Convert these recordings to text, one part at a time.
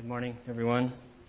Good morning, everyone.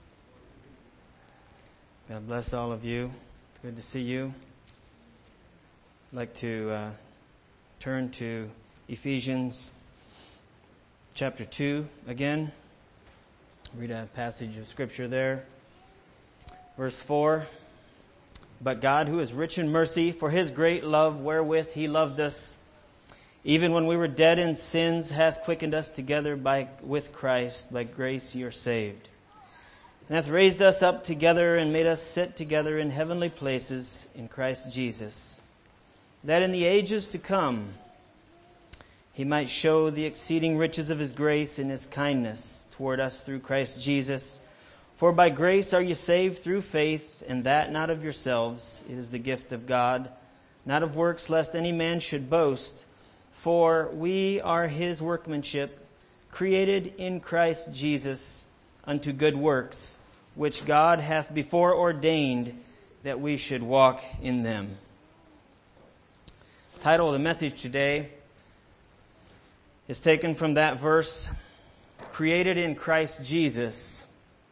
God bless all of you. It's good to see you. I'd like to turn to Ephesians chapter 2 again. Read a passage of Scripture there. Verse 4. But God, who is rich in mercy, for His great love wherewith He loved us, even when we were dead in sins, hath quickened us together with Christ. By grace ye are saved. And hath raised us up together and made us sit together in heavenly places in Christ Jesus, that in the ages to come He might show the exceeding riches of His grace in His kindness toward us through Christ Jesus. For by grace are ye saved through faith, and that not of yourselves. It is the gift of God, not of works, lest any man should boast. For we are His workmanship, created in Christ Jesus unto good works, which God hath before ordained that we should walk in them. The title of the message today is taken from that verse, created in Christ Jesus.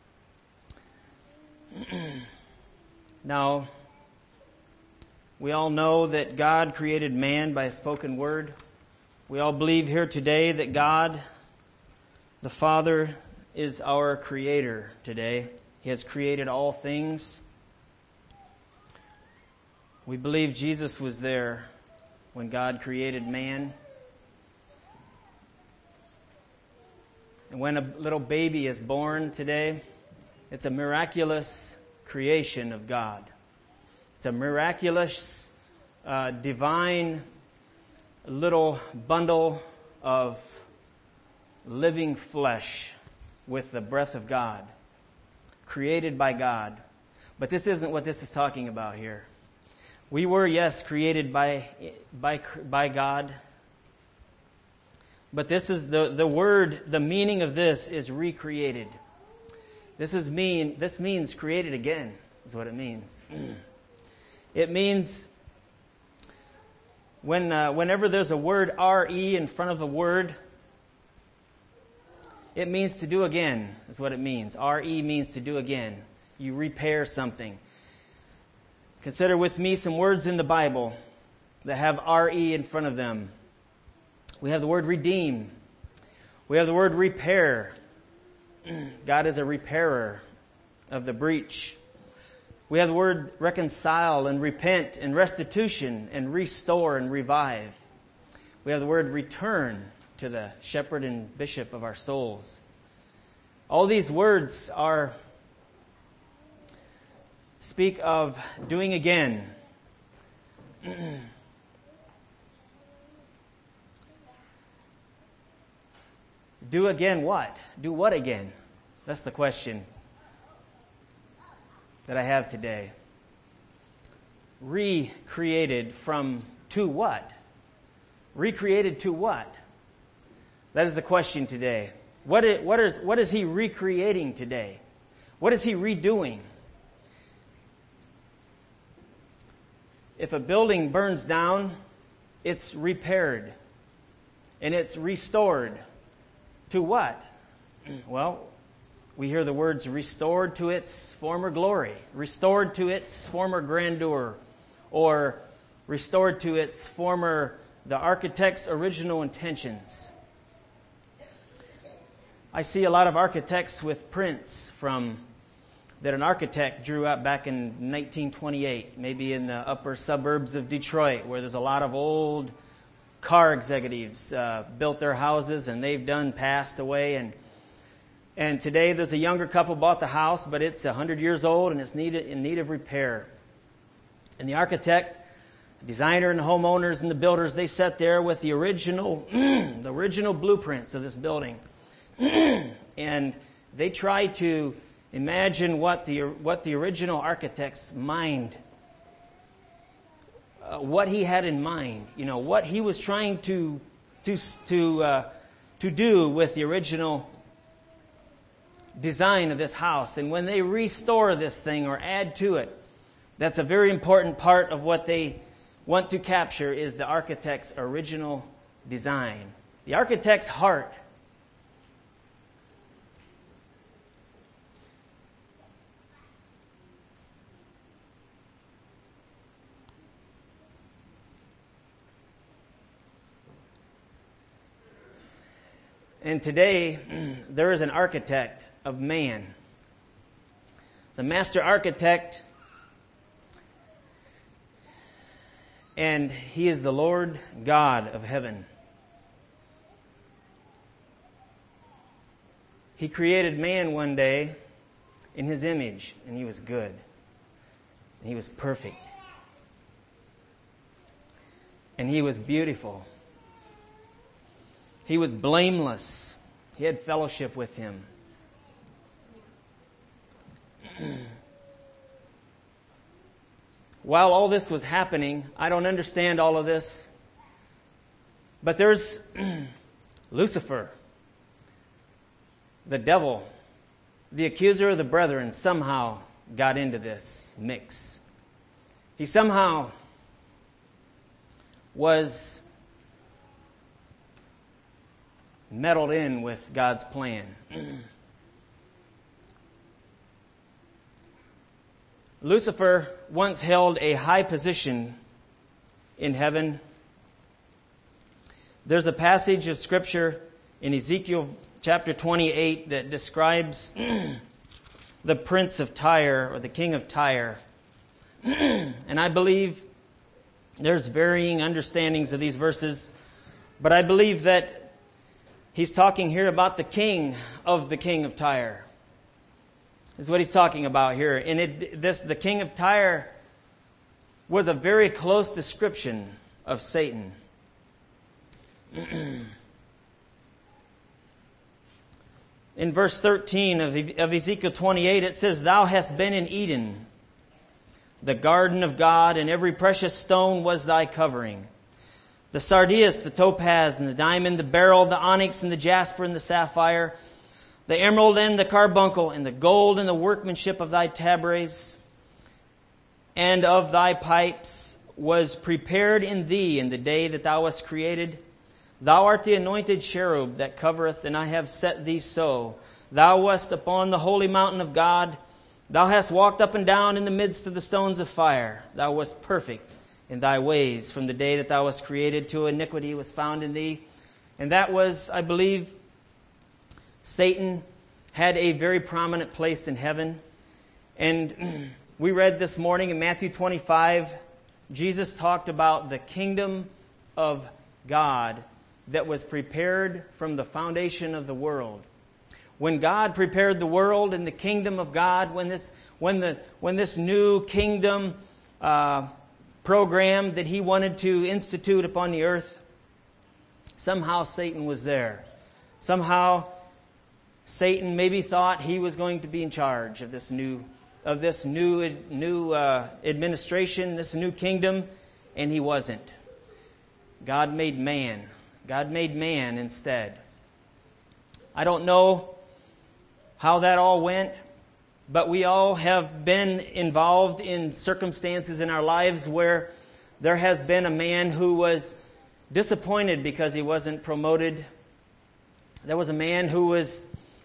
Now, we all know that God created man by a spoken word. We all believe here today that God, the Father, is our creator today. He has created all things. We believe Jesus was there when God created man. And when a little baby is born today, it's a miraculous creation of God. It's a miraculous, divine little bundle of living flesh with the breath of God, created by God. But this isn't what this is talking about here. We were, yes, created by God. But this is the word, the meaning of this is recreated. This means created again, is what it means. It means whenever there's a word R-E in front of a word, it means to do again, is what it means. R-E means to do again. You repair something. Consider with me some words in the Bible that have R-E in front of them. We have the word redeem. We have the word repair. God is a repairer of the breach. We have the word reconcile and repent and restitution and restore and revive. We have the word return to the shepherd and bishop of our souls. All these words speak of doing again. Do again what? Do what again? That's the question that I have today. Recreated to what? Recreated to what? That is the question today. What is He recreating today? What is He redoing? If a building burns down, it's repaired and it's restored. To what? Well, we hear the words restored to its former glory, restored to its former grandeur, or restored to its the architect's original intentions. I see a lot of architects with prints that an architect drew up back in 1928, maybe in the upper suburbs of Detroit, where there's a lot of old car executives built their houses and they've passed away. And today there's a younger couple bought the house, but it's 100 years old and it's in need of repair. And the architect, the designer, and the homeowners and the builders, they sat there with the original blueprints of this building. And they tried to imagine what the original architect's mind, what he had in mind, what he was trying to do with the original design of this house. And when they restore this thing or add to it, that's a very important part of what they want to capture is the architect's original design. The architect's heart And today, there is an architect of man. The master architect, and he is the Lord God of heaven. He created man one day in his image, and he was good. And he was perfect. And he was beautiful. He was blameless. He had fellowship with him. While all this was happening, I don't understand all of this, but there's Lucifer, the devil, the accuser of the brethren, somehow got into this mix. He somehow was meddled in with God's plan. Lucifer once held a high position in heaven. There's a passage of Scripture in Ezekiel chapter 28 that describes the prince of Tyre, or the king of Tyre. And I believe there's varying understandings of these verses, but I believe that he's talking here about the king of Tyre. Is what he's talking about here. And the king of Tyre was a very close description of Satan. In verse 13 of Ezekiel 28, it says, "Thou hast been in Eden, the garden of God, and every precious stone was thy covering. The sardius, the topaz, and the diamond, the beryl, the onyx, and the jasper, and the sapphire, the emerald and the carbuncle, and the gold and the workmanship of thy tabrets and of thy pipes was prepared in thee in the day that thou wast created. Thou art the anointed cherub that covereth, and I have set thee so. Thou wast upon the holy mountain of God. Thou hast walked up and down in the midst of the stones of fire. Thou wast perfect in thy ways from the day that thou wast created, till iniquity was found in thee." And that was, I believe, Satan had a very prominent place in heaven. And we read this morning in Matthew 25, Jesus talked about the kingdom of God that was prepared from the foundation of the world. When God prepared the world and the kingdom of God, when this new kingdom program that he wanted to institute upon the earth, somehow Satan was there. Somehow Satan maybe thought he was going to be in charge of this new administration, this new kingdom, and he wasn't. God made man. God made man instead. I don't know how that all went, but we all have been involved in circumstances in our lives where there has been a man who was disappointed because he wasn't promoted. There was a man who was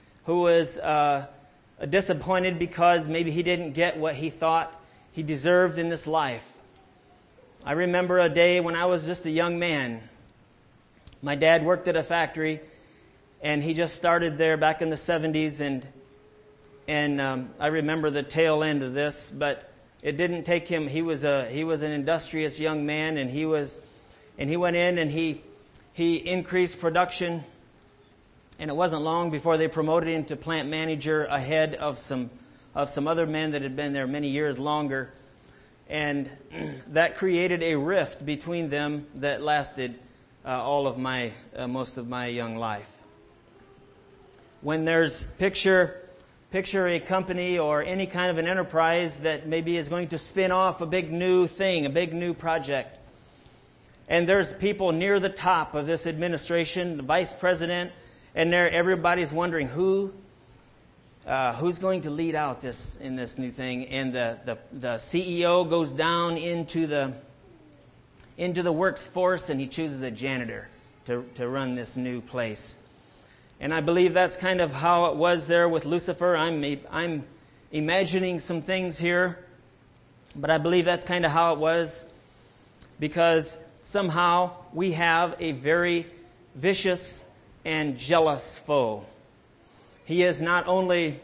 disappointed because maybe he didn't get what he thought he deserved in this life. I remember a day when I was just a young man. My dad worked at a factory, and he just started there back in the 70s, and I remember the tail end of this, but it didn't take him. He was an industrious young man, and he went in and he increased production. And it wasn't long before they promoted him to plant manager ahead of some other men that had been there many years longer. And that created a rift between them that lasted most of my young life. When there's picture a company or any kind of an enterprise that maybe is going to spin off a big new thing, a big new project. And there's people near the top of this administration, the vice president, and everybody's wondering who's going to lead out in this new thing. And the CEO goes down into the workforce, and he chooses a janitor to run this new place. And I believe that's kind of how it was there with Lucifer. I'm imagining some things here, but I believe that's kind of how it was, because somehow we have a very vicious and jealous foe. He is not only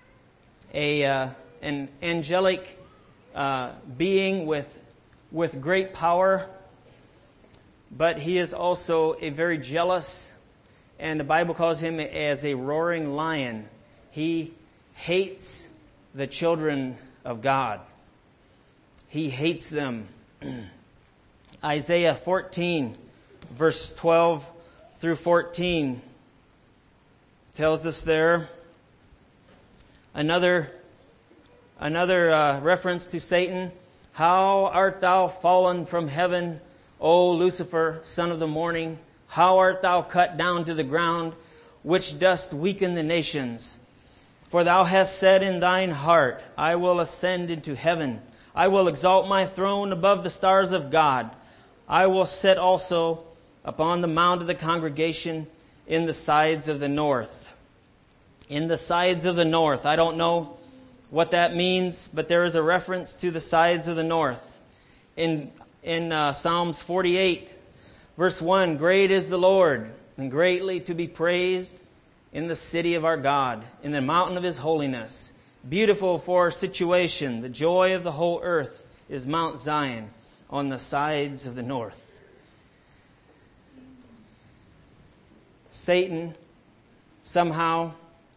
an angelic being with great power, but he is also a very jealous, and the Bible calls him as a roaring lion. He hates the children of God. He hates them. Isaiah 14, verse 12 through 14 tells us there another reference to Satan. How art thou fallen from heaven, O Lucifer, son of the morning? How art thou cut down to the ground, which dost weaken the nations? For thou hast said in thine heart, I will ascend into heaven. I will exalt my throne above the stars of God. I will sit also upon the mount of the congregation in the sides of the north. In the sides of the north. I don't know what that means, but there is a reference to the sides of the north. In Psalms 48, verse 1, Great is the Lord, and greatly to be praised in the city of our God, in the mountain of his holiness. Beautiful for situation, the joy of the whole earth is Mount Zion on the sides of the north. Satan somehow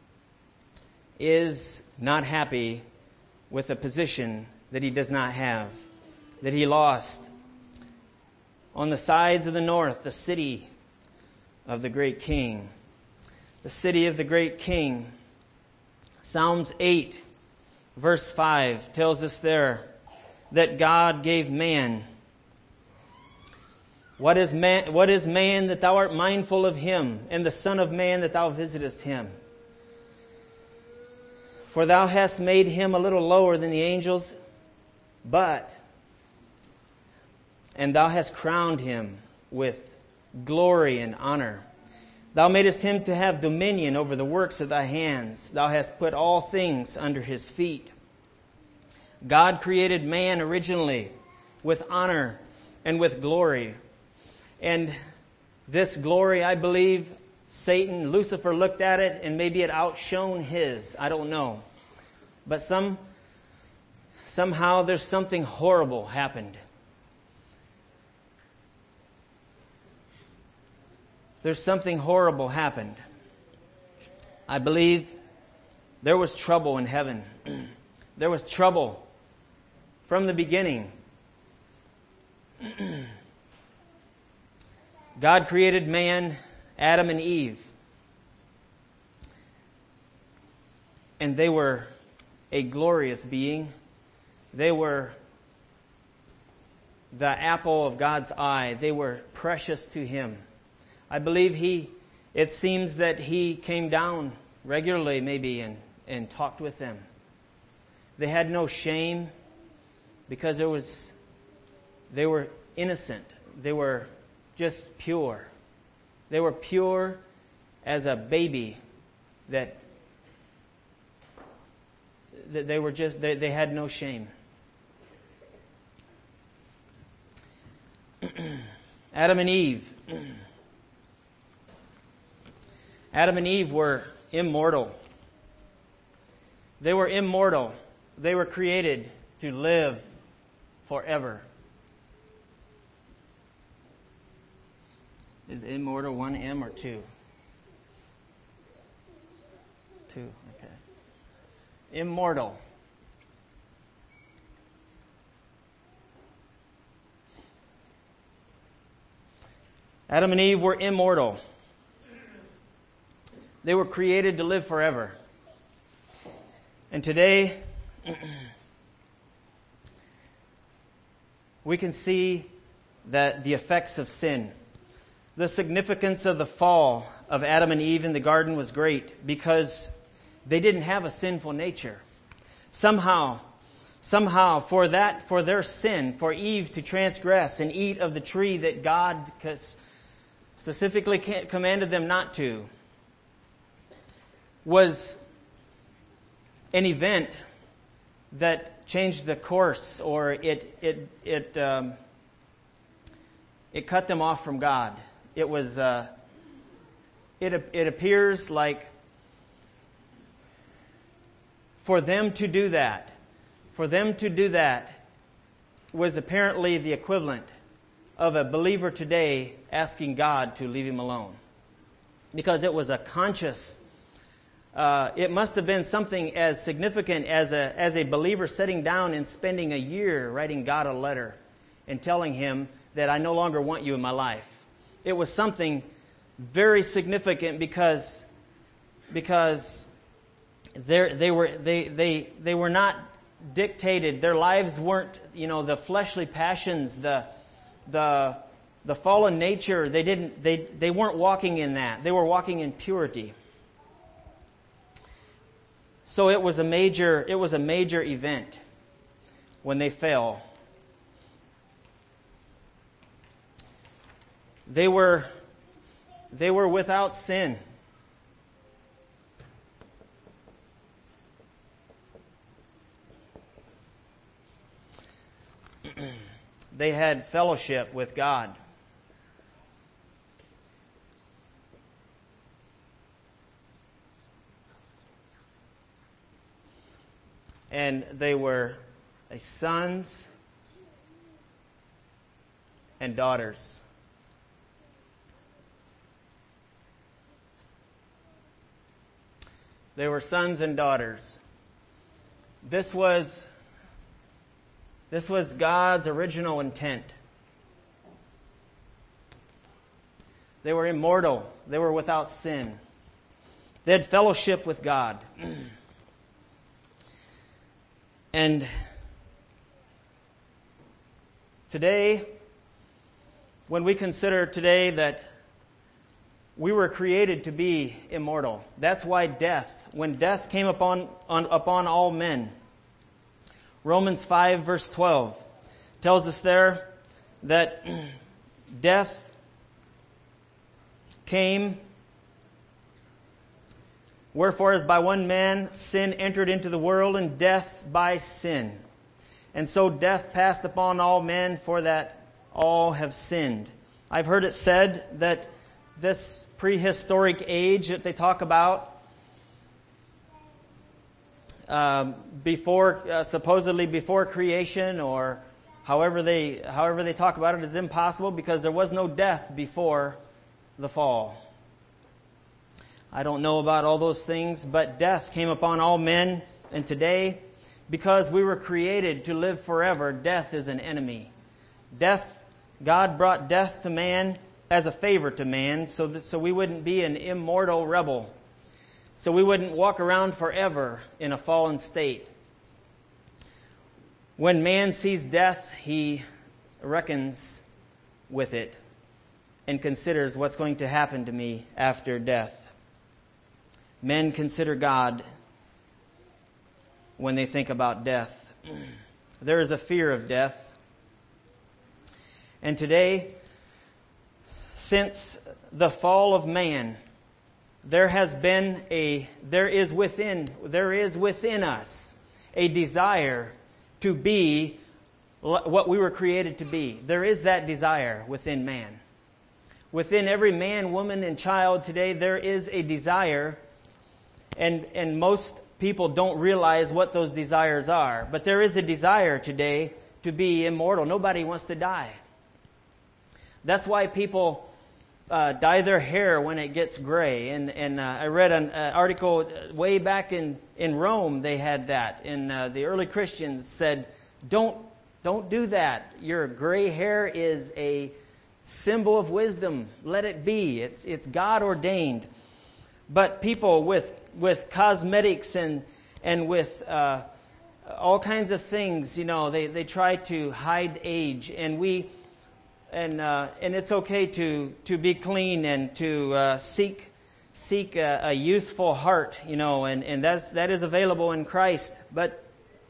is not happy with a position that he does not have, that he lost. On the sides of the north, the city of the great king. The city of the great king. Psalms 8, verse 5 tells us there that God gave man. What is man that thou art mindful of him, and the son of man that thou visitest him? For thou hast made him a little lower than the angels, and thou hast crowned him with glory and honor. Thou madest him to have dominion over the works of thy hands. Thou hast put all things under his feet. God created man originally with honor and with glory. And this glory, I believe, Satan, Lucifer looked at it and maybe it outshone his. I don't know. But somehow there's something horrible happened. There's something horrible happened. I believe there was trouble in heaven. There was trouble from the beginning. God created man, Adam and Eve. And they were a glorious being. They were the apple of God's eye. They were precious to him. I believe it seems that he came down regularly maybe and talked with them. They had no shame because they were innocent. They were just pure. They were pure as a baby that they had no shame. Adam and Eve. Adam and Eve were immortal. They were immortal. They were created to live forever. Is immortal 1M or 2? 2, okay. Immortal. Adam and Eve were immortal. They were created to live forever. And today, we can see that the effects of sin, the significance of the fall of Adam and Eve in the garden was great because they didn't have a sinful nature. Somehow, for their sin, for Eve to transgress and eat of the tree that God specifically commanded them not to, was an event that changed the course, or it cut them off from God. It was it appears like for them to do that was apparently the equivalent of a believer today asking God to leave him alone. Because it was a conscious, it must have been something as significant as a believer sitting down and spending a year writing God a letter and telling him that I no longer want you in my life. It was something very significant because they were not dictated. Their lives weren't, the fleshly passions, the fallen nature. They weren't walking in that. They were walking in purity. So it was a major event when they fell. They were without sin. They had fellowship with God. And they were sons and daughters. They were sons and daughters. This was God's original intent. They were immortal. They were without sin. They had fellowship with God. And today, when we consider today that we were created to be immortal, that's why when death came upon all men, Romans 5 verse 12 tells us there that death came, wherefore as by one man sin entered into the world, and death by sin. And so death passed upon all men, for that all have sinned. I've heard it said that this prehistoric age that they talk about, supposedly before creation, or however they talk about it, is impossible because there was no death before the fall. I don't know about all those things, but death came upon all men, and today, because we were created to live forever, death is an enemy. God brought death to man as a favor to man, so we wouldn't be an immortal rebel. So we wouldn't walk around forever in a fallen state. When man sees death, he reckons with it and considers what's going to happen to me after death. Men consider God when they think about death. There is a fear of death. And today, since the fall of man, there is within us a desire to be what we were created to be. There is that desire within man. Within every man, woman, and child today, there is a desire, and most people don't realize what those desires are. But there is a desire today to be immortal. Nobody wants to die. That's why people dye their hair when it gets gray. And I read an article way back in Rome. They had that. And the early Christians said, don't do that. Your gray hair is a symbol of wisdom. Let it be. It's God ordained. But people with cosmetics and with all kinds of things, they try to hide age. And it's okay to be clean and to seek a youthful heart, and that is available in Christ. But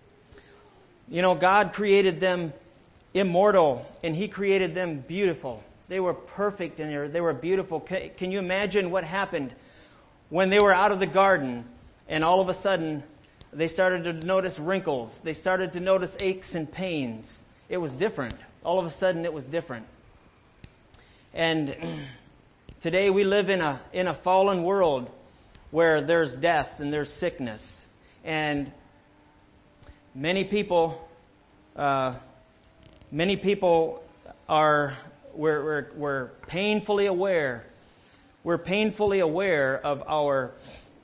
God created them immortal, and He created them beautiful. They were perfect and they were beautiful. Can you imagine what happened when they were out of the garden, and all of a sudden they started to notice wrinkles? They started to notice aches and pains. It was different. All of a sudden it was different. And Today we live in a fallen world where there's death and there's sickness. And many people are, we're painfully aware. We're painfully aware of our,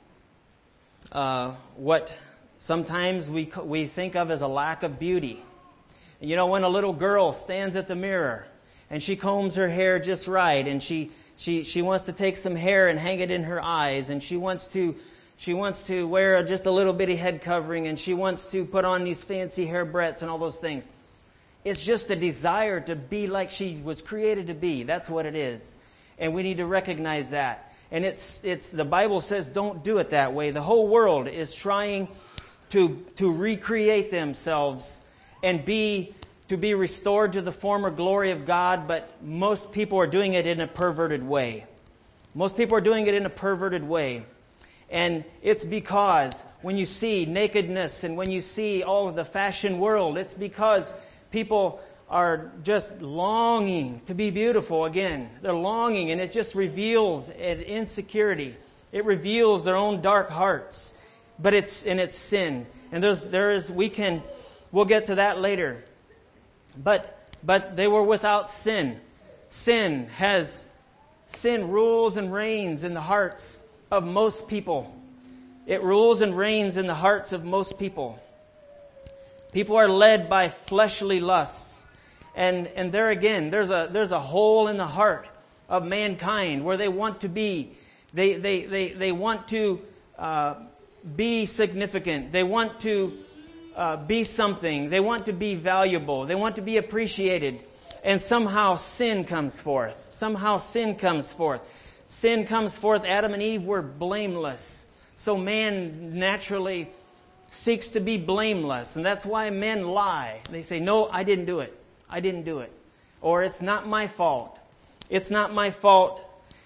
what sometimes we think of as a lack of beauty. You know, when a little girl stands at the mirror and she combs her hair just right, and she wants to take some hair and hang it in her eyes, and she wants to wear just a little bitty head covering, and she wants to put on these fancy hair barrettes and all those things. It's just a desire to be like she was created to be. That's what it is. And we need to recognize that. And it's the Bible says don't do it that way. The whole world is trying to recreate themselves and to be restored to the former glory of God, but most people are doing it in a perverted way. Most people are doing it in a perverted way. And it's because when you see nakedness and when you see all of the fashion world, it's because people are just longing to be beautiful again. They're longing, and it just reveals an insecurity. It reveals their own dark hearts. But it's sin. And we'll get to that later. But they were without sin. Sin rules and reigns in the hearts of most people. It rules and reigns in the hearts of most people. People are led by fleshly lusts. And there again, there's a hole in the heart of mankind where they want to be. They want to be significant. They want to be something. They want to be valuable. They want to be appreciated. And somehow sin comes forth. Sin comes forth. Adam and Eve were blameless. So man naturally seeks to be blameless. And that's why men lie. They say, no, I didn't do it. Or it's not my fault. It's not my fault.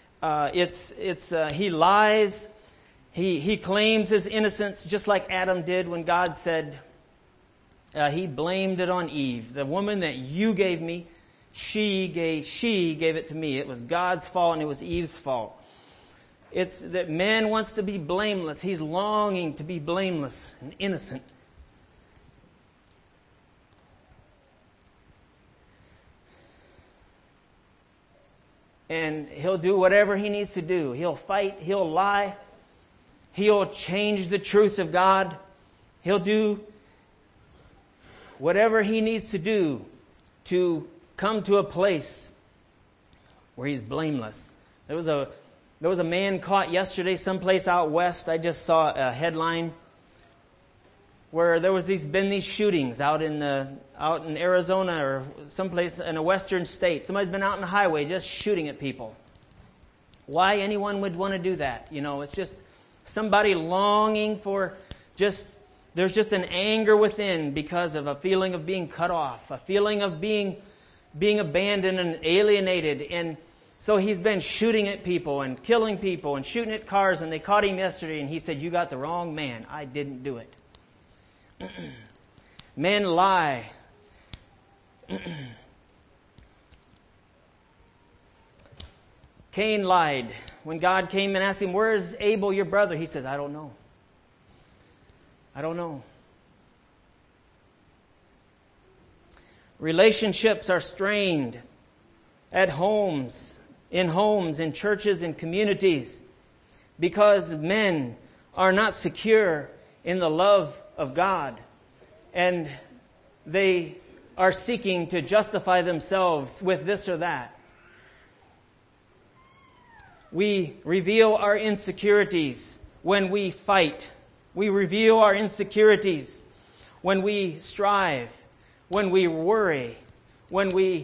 He lies. He claims his innocence just like Adam did when God said, he blamed it on Eve. The woman that you gave me, she gave it to me. It was God's fault and it was Eve's fault. It's that man wants to be blameless. He's longing to be blameless and innocent. And he'll do whatever he needs to do. He'll fight. He'll lie. He'll change the truth of God. He'll do whatever he needs to do to come to a place where he's blameless. There was a man caught yesterday someplace out west. I just saw a headline where there was been these shootings out in Arizona or someplace in a western state. Somebody's been out on the highway just shooting at people. Why anyone would want to do that? You know, it's just somebody longing for there's just an anger within because of a feeling of being cut off, a feeling of being abandoned and alienated. And so he's been shooting at people and killing people and shooting at cars, and they caught him yesterday and he said, "You got the wrong man. I didn't do it." Men lie. Cain lied. When God came and asked him, "Where is Abel, your brother?" He says, "I don't know. I don't know." Relationships are strained at homes, in churches, in communities, because men are not secure in the love of God, and they are seeking to justify themselves with this or that. We reveal our insecurities when we fight. We reveal our insecurities when we strive, when we worry, when we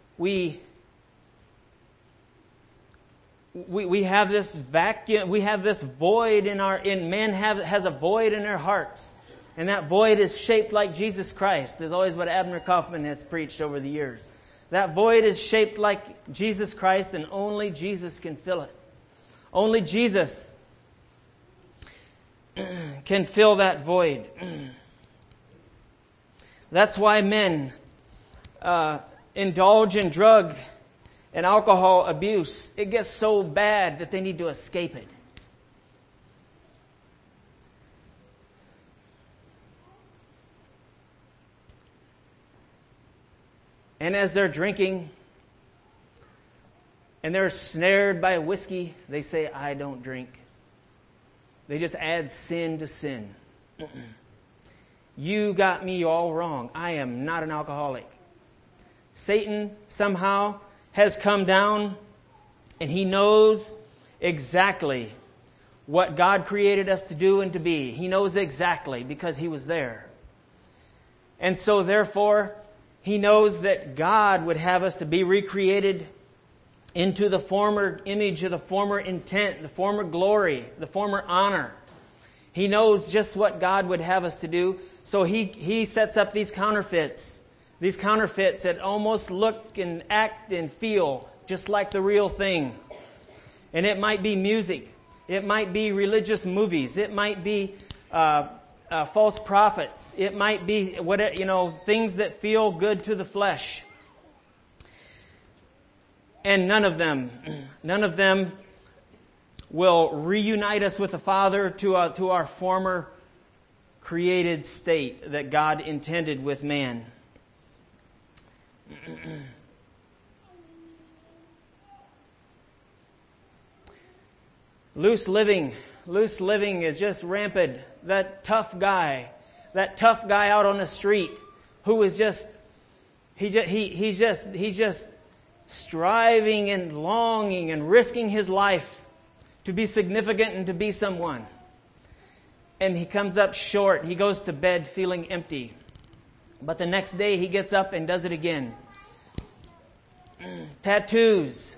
have this vacuum, we have this void has a void in their hearts. And that void is shaped like Jesus Christ. Is always what Abner Kaufman has preached over the years. That void is shaped like Jesus Christ, and only Jesus can fill it. Only Jesus can fill that void. That's why men indulge in drug and alcohol abuse, it gets so bad that they need to escape it. And as they're drinking and they're snared by whiskey, they say, I don't drink. They just add sin to sin. You got me all wrong. I am not an alcoholic. Satan somehow has come down and he knows exactly what God created us to do and to be. He knows exactly because he was there. And so therefore, he knows that God would have us to be recreated into the former image of the former intent, the former glory, the former honor. He knows just what God would have us to do. So he sets up these counterfeits that almost look and act and feel just like the real thing. And it might be music. It might be religious movies. It might be false prophets. It might be things that feel good to the flesh. And none of them will reunite us with the Father to our former created state that God intended with man. Loose living is just rampant. That tough guy out on the street who is he's just striving and longing and risking his life to be significant and to be someone. And he comes up short. He goes to bed feeling empty. But the next day he gets up and does it again. Tattoos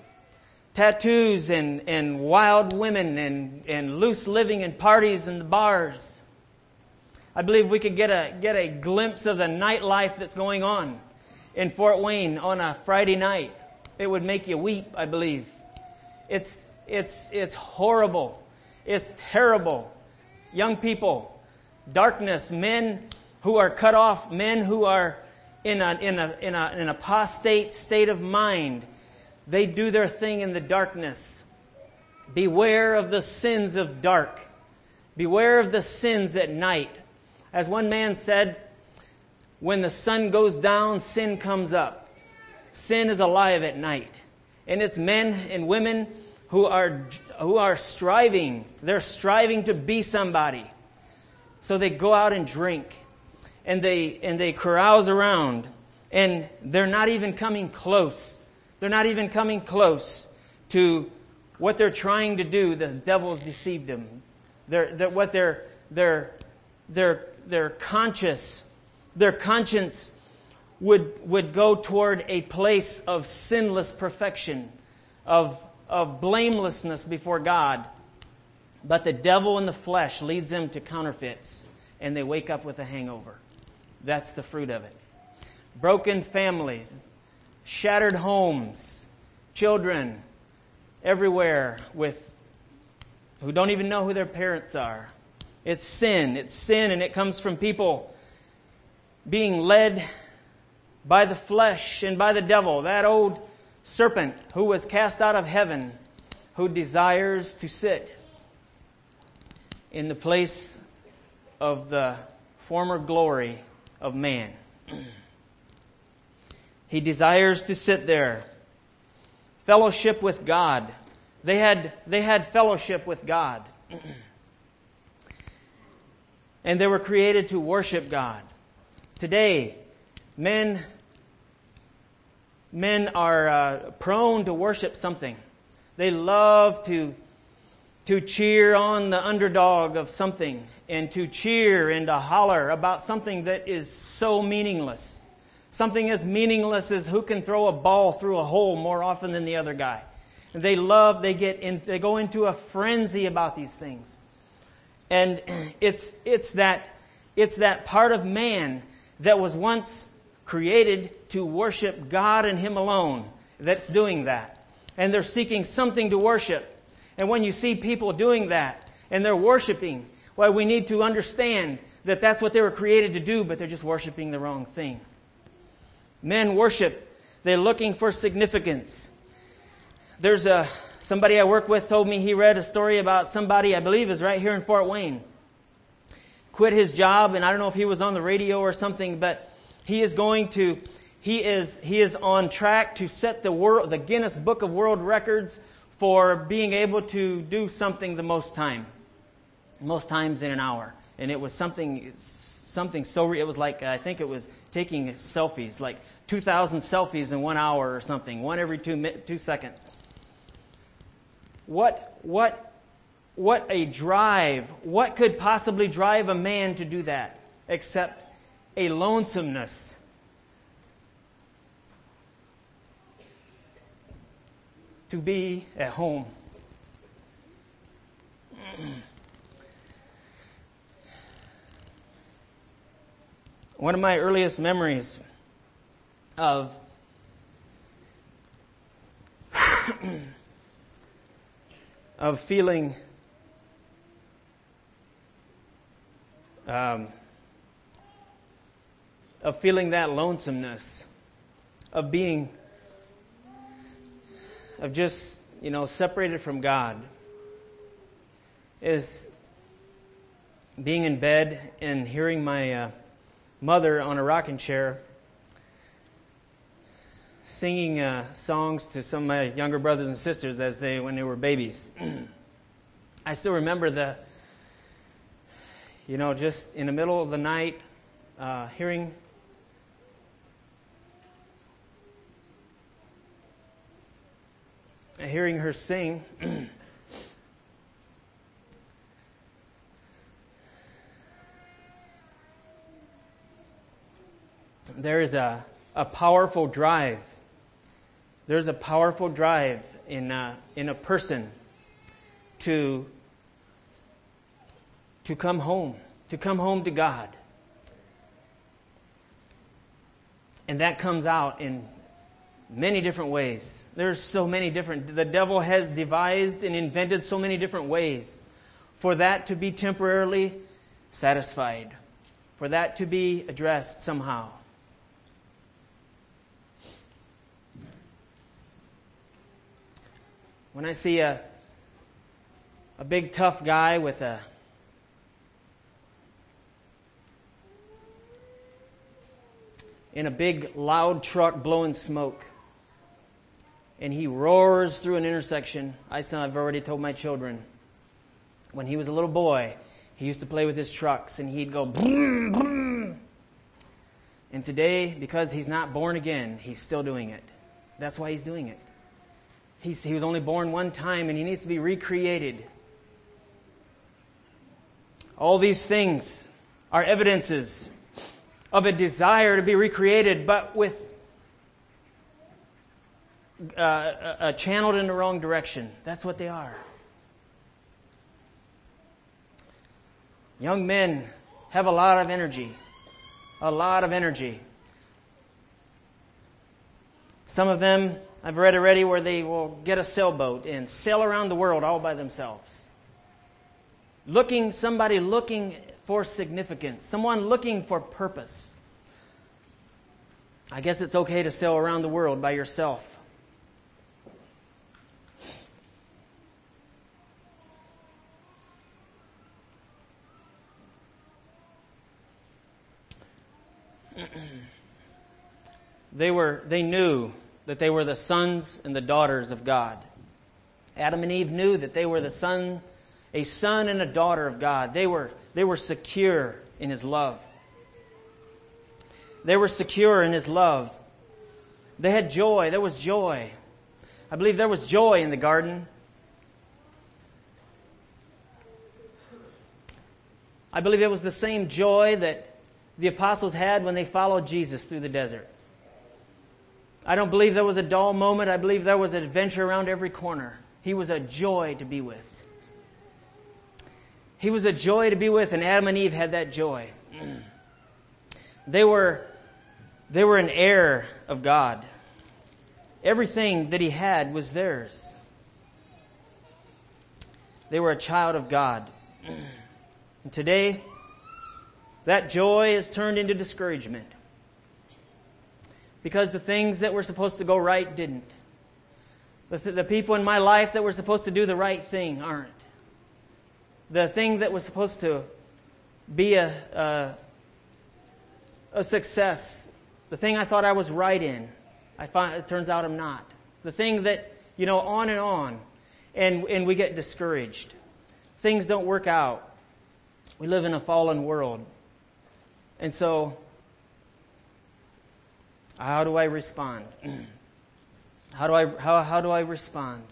and wild women and loose living and parties and the bars. I believe we could get a glimpse of the nightlife that's going on in Fort Wayne on a Friday night. It would make you weep, I believe. It's horrible. It's terrible. Young people, darkness, men who are cut off, men who are in an apostate state of mind. They do their thing in the darkness. Beware of the sins of dark. Beware of the sins at night. As one man said, when the sun goes down, sin comes up. Sin is alive at night. And it's men and women who are striving. They're striving to be somebody. So they go out and drink. And they carouse around. And they're not even coming close. They're not even coming close to what they're trying to do. The devil's deceived them. Their conscience would go toward a place of sinless perfection, of blamelessness before God. But the devil in the flesh leads them to counterfeits, and they wake up with a hangover. That's the fruit of it. Broken families, shattered homes, children everywhere who don't even know who their parents are. It's sin, and it comes from people being led by the flesh and by the devil, that old serpent who was cast out of heaven, who desires to sit in the place of the former glory of man. He desires to sit there. Fellowship with God. They had fellowship with God. And they were created to worship God. Today, men are prone to worship something. They love to cheer on the underdog of something, and to cheer and to holler about something that is so meaningless. Something as meaningless as who can throw a ball through a hole more often than the other guy. And they go into a frenzy about these things. And it's that part of man that was once created to worship God and Him alone that's doing that. And they're seeking something to worship. And when you see people doing that and they're worshiping, well, we need to understand that that's what they were created to do, but they're just worshiping the wrong thing. Men worship. They're looking for significance. There's somebody I work with told me he read a story about somebody, I believe is right here in Fort Wayne, quit his job, and I don't know if he was on the radio or something, but he is on track to set the Guinness Book of World Records for being able to do something the most times in an hour. And it was something so, it was like, I think it was taking selfies, like 2,000 selfies in 1 hour or something, one every 2 seconds. What a drive. What could possibly drive a man to do that except a lonesomeness? To be at home. One of my earliest memories of feeling that lonesomeness, of just, separated from God, is being in bed and hearing my mother on a rocking chair singing songs to some of my younger brothers and sisters when they were babies. I still remember just in the middle of the night, hearing her sing. There is a powerful drive. There's a powerful drive in a person to come home to God. And that comes out in many different ways. There's so many different. The devil has devised and invented so many different ways for that to be temporarily satisfied, for that to be addressed somehow. When I see a big tough guy in a big loud truck blowing smoke, and he roars through an intersection, I've already told my children, when he was a little boy, he used to play with his trucks, and he'd go boom, boom. And today, because he's not born again, he's still doing it. That's why he's doing it. He was only born one time, and he needs to be recreated. All these things are evidences of a desire to be recreated, but with channeled in the wrong direction. That's what they are. Young men have a lot of energy. A lot of energy. Some of them, I've read already, where they will get a sailboat and sail around the world all by themselves. Somebody looking for significance. Someone looking for purpose. I guess it's okay to sail around the world by yourself. They knew that they were the sons and the daughters of God. Adam and Eve knew that they were a son and a daughter of God. They were secure in His love. They were secure in His love. They had joy. There was joy. I believe there was joy in the garden. I believe it was the same joy that the apostles had when they followed Jesus through the desert. I don't believe there was a dull moment. I believe there was an adventure around every corner. He was a joy to be with. He was a joy to be with, and Adam and Eve had that joy. They were an heir of God. Everything that He had was theirs. They were a child of God. And today, that joy is turned into discouragement. Because the things that were supposed to go right didn't. The people in my life that were supposed to do the right thing aren't. The thing that was supposed to be a success, the thing I thought I was right in, it turns out I'm not. The thing that, on and on, and we get discouraged. Things don't work out. We live in a fallen world. And so, how do I respond? How do I respond?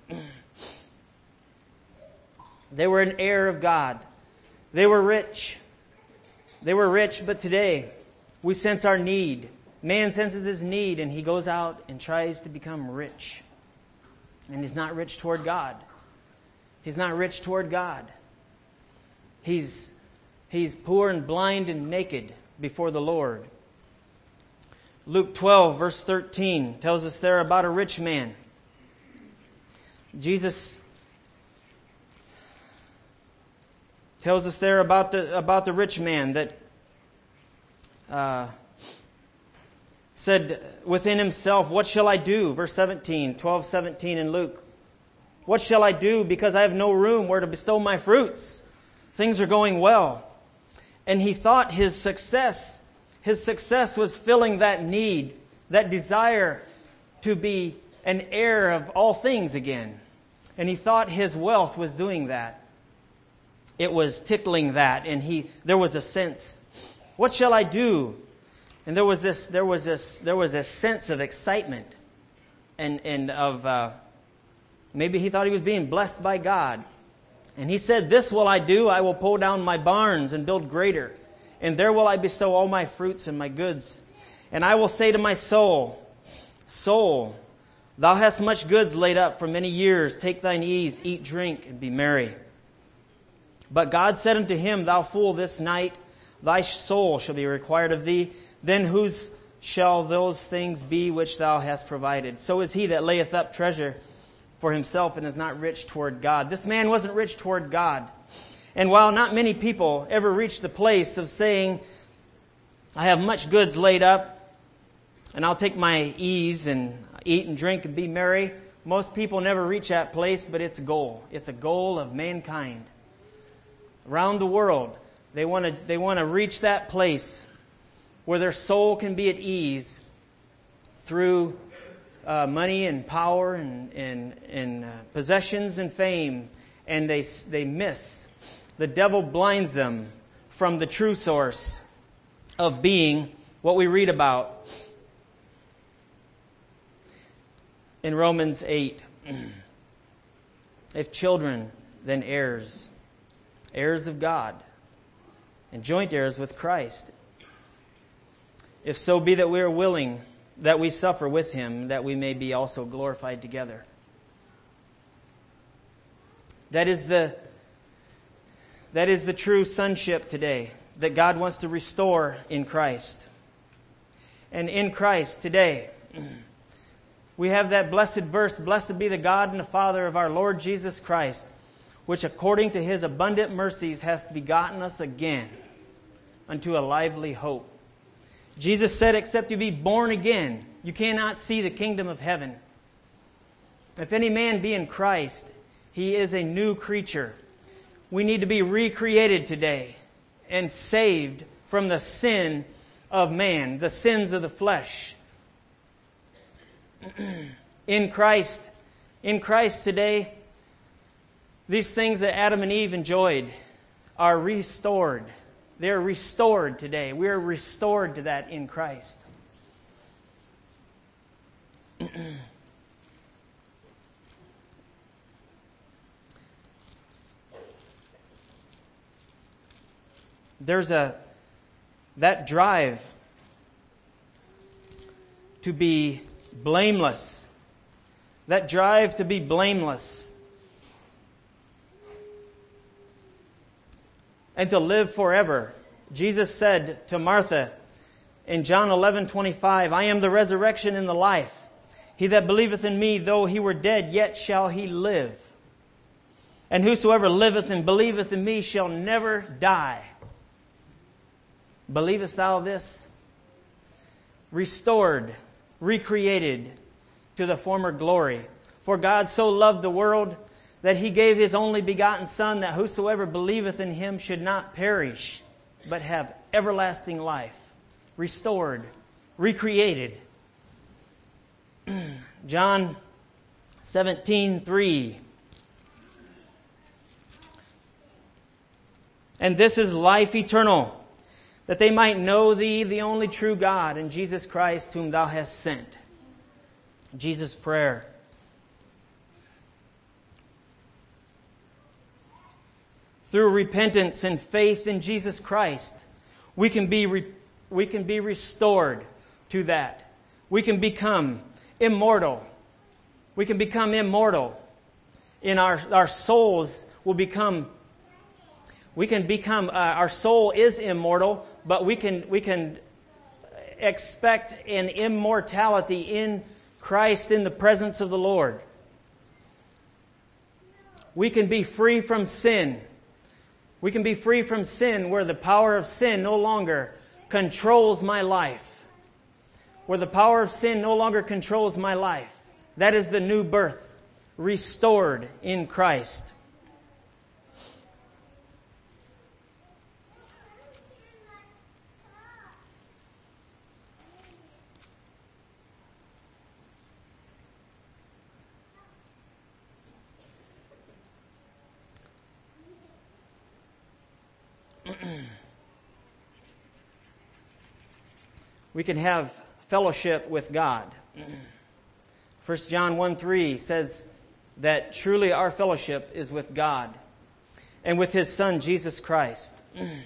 They were an heir of God. They were rich. They were rich, but today we sense our need. Man senses his need, and he goes out and tries to become rich. And he's not rich toward God. He's not rich toward God. He's poor and blind and naked before the Lord. Luke 12, verse 13, tells us there about a rich man. Jesus tells us there about the rich man that said within himself, "What shall I do?" Verse 17, 12:17 in Luke. "What shall I do, because I have no room where to bestow my fruits? Things are going well." And he thought his success was filling that need, that desire to be an heir of all things again. And he thought his wealth was doing that. It was tickling that, and there was a sense, what shall I do? And there was a sense of excitement, and of maybe he thought he was being blessed by God. And he said, "This will I do: I will pull down my barns and build greater, and there will I bestow all my fruits and my goods. And I will say to my soul, Soul, thou hast much goods laid up for many years. Take thine ease, eat, drink, and be merry." But God said unto him, "Thou fool, this night thy soul shall be required of thee. Then whose shall those things be which thou hast provided? So is he that layeth up treasure for himself and is not rich toward God." This man wasn't rich toward God. And while not many people ever reach the place of saying, "I have much goods laid up, and I'll take my ease and eat and drink and be merry," most people never reach that place, but it's a goal. It's a goal of mankind. Around the world, they want to reach that place where their soul can be at ease through money and power and possessions and fame, and they miss. The devil blinds them from the true source of being, what we read about in Romans 8. If children, then heirs, heirs of God, and joint heirs with Christ. If so be that we are willing that we suffer with him, that we may be also glorified together. That is the true sonship today, that God wants to restore in Christ. And in Christ today, we have that blessed verse, "Blessed be the God and the Father of our Lord Jesus Christ, which according to his abundant mercies hath begotten us again unto a lively hope." Jesus said, except you be born again, you cannot see the kingdom of heaven. If any man be in Christ, he is a new creature. We need to be recreated today and saved from the sin of man, the sins of the flesh. In Christ today, these things that Adam and Eve enjoyed are restored. They're restored today. We are restored to that in Christ. There's that drive to be blameless. That drive to be blameless. And to live forever. Jesus said to Martha in John 11:25, "I am the resurrection and the life. He that believeth in me, though he were dead, yet shall he live. And whosoever liveth and believeth in me shall never die." Believest thou this? Restored, recreated to the former glory. For God so loved the world that He gave His only begotten Son, that whosoever believeth in Him should not perish, but have everlasting life, restored, recreated. John 17:3. And this is life eternal, that they might know Thee, the only true God, and Jesus Christ, whom Thou hast sent. Jesus' prayer. Through repentance and faith in Jesus Christ, we can be restored to that. We can become immortal. We can become immortal. In our souls will become. We can become. Our soul is immortal, but we can expect an immortality in Christ in the presence of the Lord. We can be free from sin. We can be free from sin, where the power of sin no longer controls my life. Where the power of sin no longer controls my life. That is the new birth, restored in Christ. We can have fellowship with God. 1 John 1:3 says that truly our fellowship is with God and with His Son, Jesus Christ.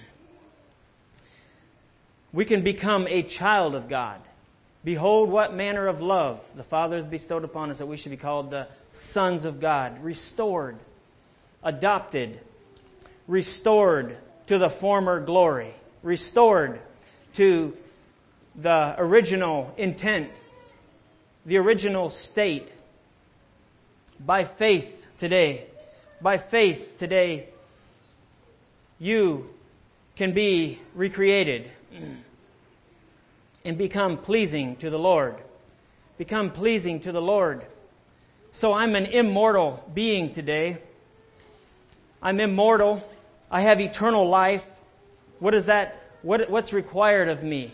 We can become a child of God. Behold, what manner of love the Father hath bestowed upon us, that we should be called the sons of God. Restored, adopted, restored to the former glory, restored to the original intent, the original state. By faith today, you can be recreated and become pleasing to the Lord. Become pleasing to the Lord. So I'm an immortal being today. I'm immortal. I have eternal life. What is that? What's required of me?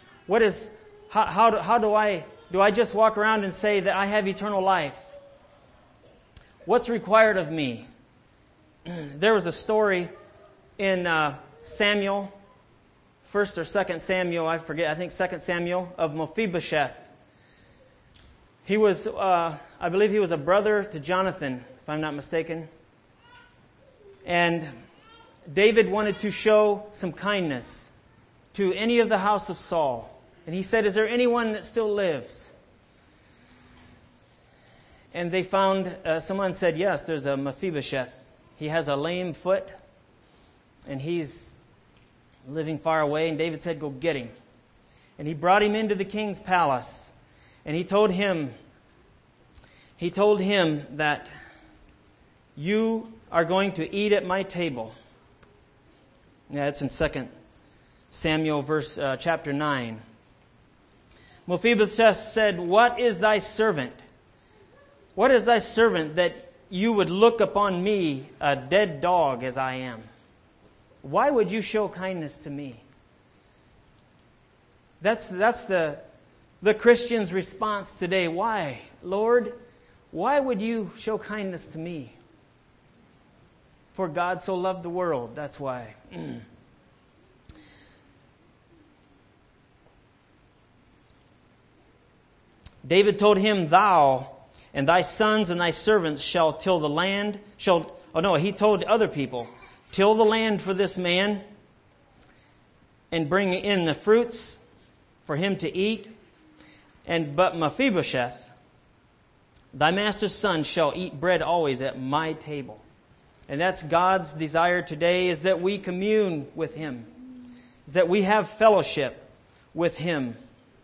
How do I just walk around and say that I have eternal life? What's required of me? There was a story in Samuel, 1st or 2nd Samuel, I forget, I think 2nd Samuel, of Mephibosheth. He was, I believe he was a brother to Jonathan, if I'm not mistaken. And David wanted to show some kindness to any of the house of Saul. And he said, is there anyone that still lives? And they found, someone said, yes, there's a Mephibosheth. He has a lame foot, and he's living far away. And David said, go get him. And he brought him into the king's palace. And he told him that you are going to eat at my table. Yeah, it's in 2 Samuel chapter 9. Mephibosheth said, what is thy servant? What is thy servant that you would look upon me, a dead dog as I am? Why would you show kindness to me? That's the Christian's response today. Why? Lord, why would you show kindness to me? For God so loved the world. That's why. David told him, thou and thy sons and thy servants shall till the land, he told other people, till the land for this man and bring in the fruits for him to eat. But Mephibosheth, thy master's son, shall eat bread always at my table. And that's God's desire today, is that we commune with Him, is that we have fellowship with Him.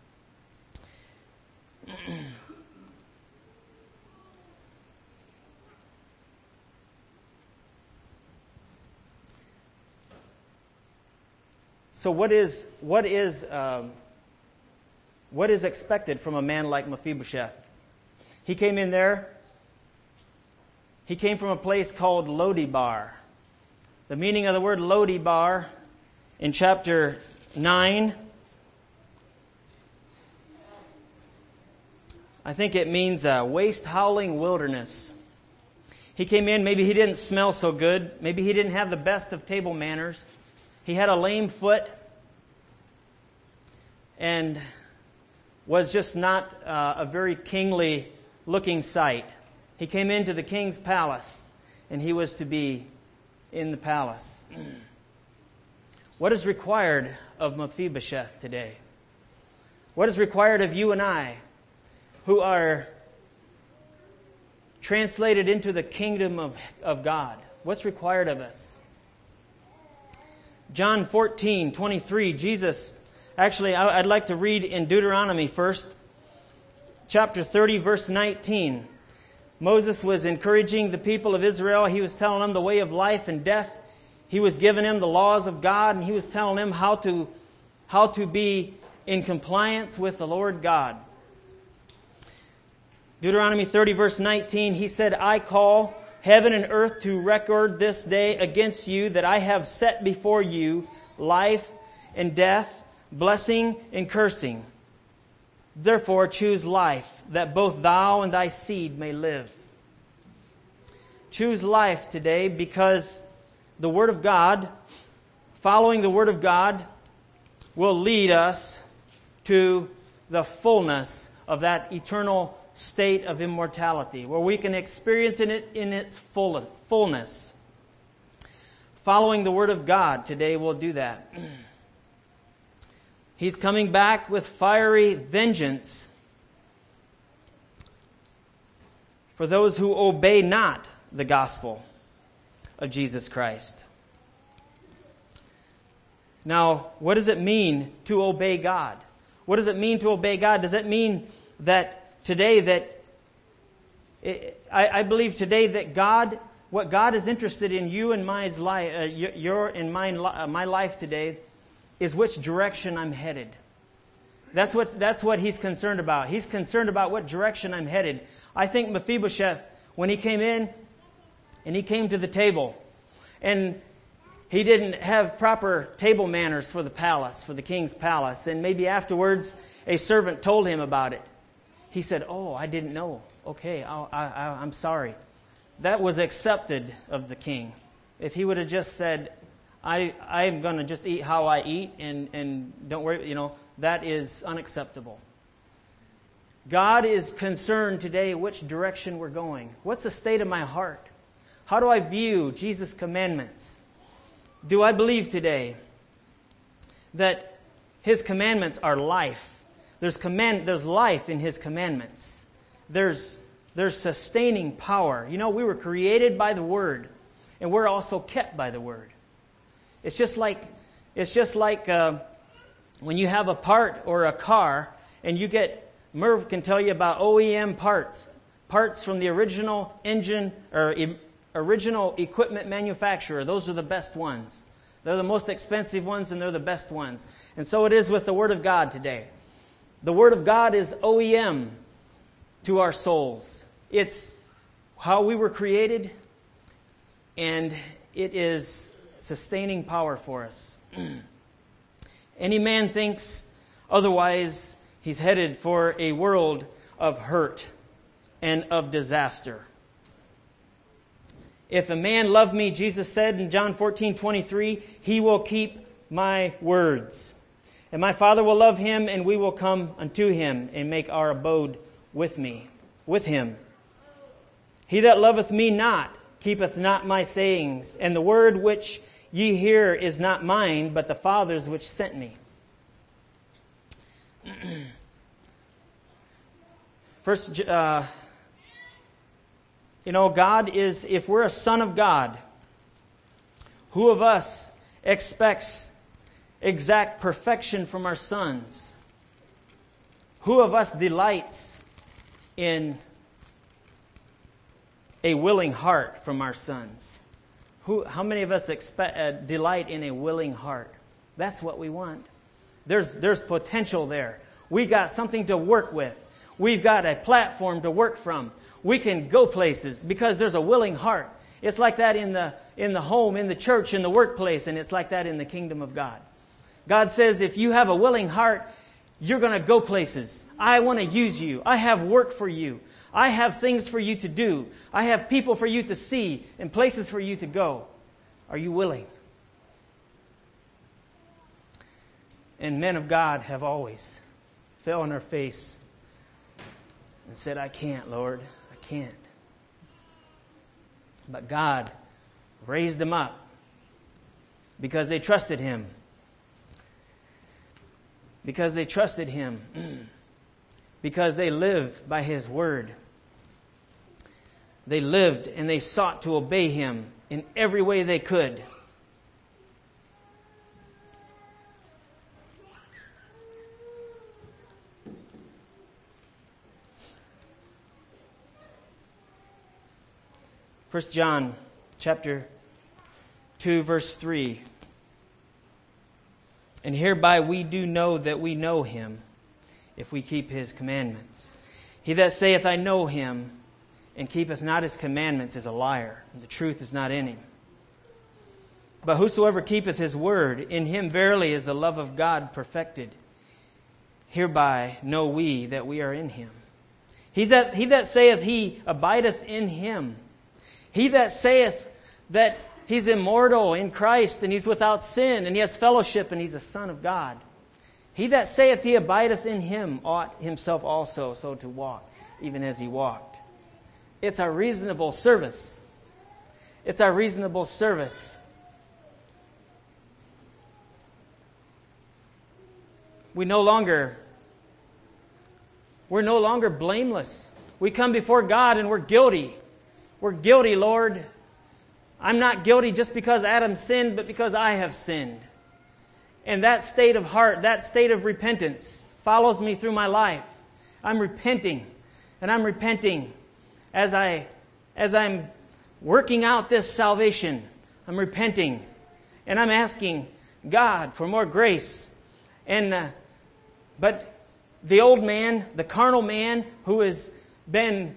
So what is expected from a man like Mephibosheth? He came in there He came from a place called Lodibar. The meaning of the word Lodibar in chapter 9, I think it means a waste howling wilderness. He came in, maybe he didn't smell so good. Maybe he didn't have the best of table manners. He had a lame foot and was just not a very kingly looking sight. He came into the king's palace, and he was to be in the palace. What is required of Mephibosheth today? What is required of you and I, who are translated into the kingdom of God? What's required of us? John 14:23, Jesus, actually, I'd like to read in Deuteronomy first, chapter 30, verse 19. Moses was encouraging the people of Israel. He was telling them the way of life and death. He was giving them the laws of God, and he was telling them how to be in compliance with the Lord God. Deuteronomy 30, verse 19, he said, I call heaven and earth to record this day against you that I have set before you life and death, blessing and cursing. Therefore choose life, that both thou and thy seed may live. Choose life today, because the Word of God, following the Word of God, will lead us to the fullness of that eternal state of immortality, where we can experience it in its fullness. Following the Word of God today will do that. He's coming back with fiery vengeance for those who obey not the gospel of Jesus Christ. Now, what does it mean to obey God? What does it mean to obey God? Does it mean that today I believe today that God, what God is interested in you and my life, my life today, is which direction I'm headed. That's what He's concerned about. He's concerned about what direction I'm headed. I think Mephibosheth, when he came in and he came to the table, and he didn't have proper table manners for the palace, for the king's palace, and maybe afterwards a servant told him about it. He said, oh, I didn't know. Okay, I'm sorry. That was accepted of the king. If he would have just said, I'm going to just eat how I eat and don't worry, that is unacceptable. God is concerned today which direction we're going. What's the state of my heart? How do I view Jesus' commandments? Do I believe today that His commandments are life? There's life in His commandments. There's sustaining power. We were created by the Word, and we're also kept by the Word. It's just like when you have a part or a car, and Merv can tell you about OEM parts from the original engine or original equipment manufacturer. Those are the best ones. They're the most expensive ones, and they're the best ones. And so it is with the Word of God today. The Word of God is OEM to our souls. It's how we were created, and it is sustaining power for us. Any man thinks otherwise, he's headed for a world of hurt and of disaster. If a man love me, Jesus said in John 14:23, he will keep my words. And my Father will love him, and we will come unto him and make our abode with him. He that loveth me not keepeth not my sayings, and the word which ye hear is not mine, but the Father's which sent me. First, God is, if we're a son of God, who of us expects exact perfection from our sons? Who of us delights in a willing heart from our sons? How many of us delight in a willing heart? That's what we want. There's potential there. We got something to work with. We've got a platform to work from. We can go places because there's a willing heart. It's like that in the home, in the church, in the workplace, and it's like that in the kingdom of God. God says, if you have a willing heart, you're going to go places. I want to use you. I have work for you. I have things for you to do. I have people for you to see and places for you to go. Are you willing? And men of God have always fell on their face and said, I can't, Lord. I can't. But God raised them up because they trusted Him. Because they trusted Him. Because they lived by His word. They lived and they sought to obey Him in every way they could. First John chapter 2, verse 3. And hereby we do know that we know Him, if we keep His commandments. He that saith, I know Him, and keepeth not His commandments, is a liar, and the truth is not in him. But whosoever keepeth His word, in him verily is the love of God perfected. Hereby know we that we are in Him. He that saith he abideth in Him, he that saith that he's immortal in Christ and he's without sin and he has fellowship and he's a son of God. He that saith he abideth in Him ought himself also so to walk, even as He walked. It's our reasonable service. It's our reasonable service. We're no longer blameless. We come before God and we're guilty. We're guilty, Lord. I'm not guilty just because Adam sinned, but because I have sinned. And that state of heart, that state of repentance follows me through my life. I'm repenting. And I'm repenting as I'm working out this salvation. I'm repenting. And I'm asking God for more grace. But the old man, the carnal man who has been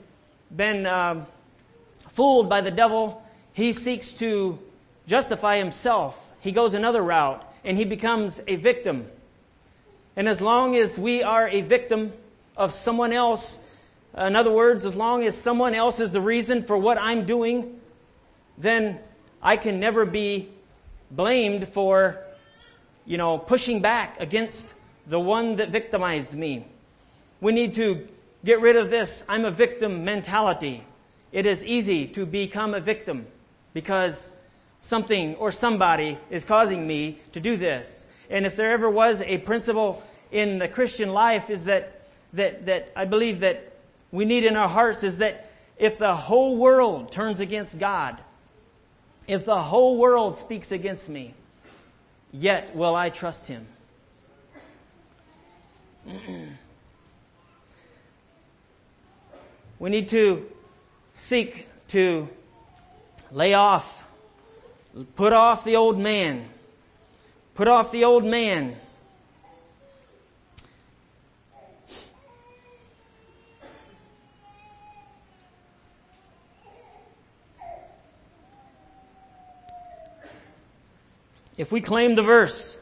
fooled by the devil, he seeks to justify himself. He goes another route, and he becomes a victim. And as long as we are a victim of someone else, in other words, as long as someone else is the reason for what I'm doing, then I can never be blamed for, pushing back against the one that victimized me. We need to get rid of this I'm a victim mentality. It is easy to become a victim because something or somebody is causing me to do this. And if there ever was a principle in the Christian life is that I believe that we need in our hearts is that if the whole world turns against God, if the whole world speaks against me, yet will I trust Him. We need to seek to put off the old man. Put off the old man. If we claim the verse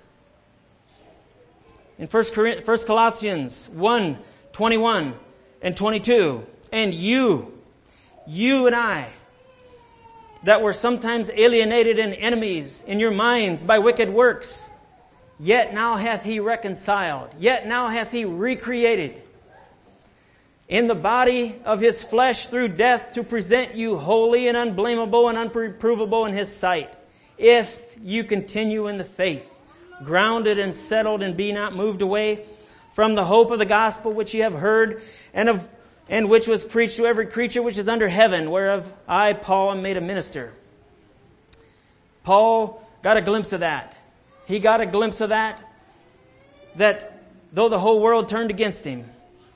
in 1 Colossians 1, 21 and 22, and you and I, that were sometimes alienated and enemies in your minds by wicked works, yet now hath He reconciled, yet now hath He recreated in the body of His flesh through death to present you holy and unblameable and unreprovable in His sight, if you continue in the faith, grounded and settled, and be not moved away from the hope of the gospel which ye have heard, and which was preached to every creature which is under heaven, whereof I, Paul, am made a minister. Paul got a glimpse of that. He got a glimpse of that though the whole world turned against him,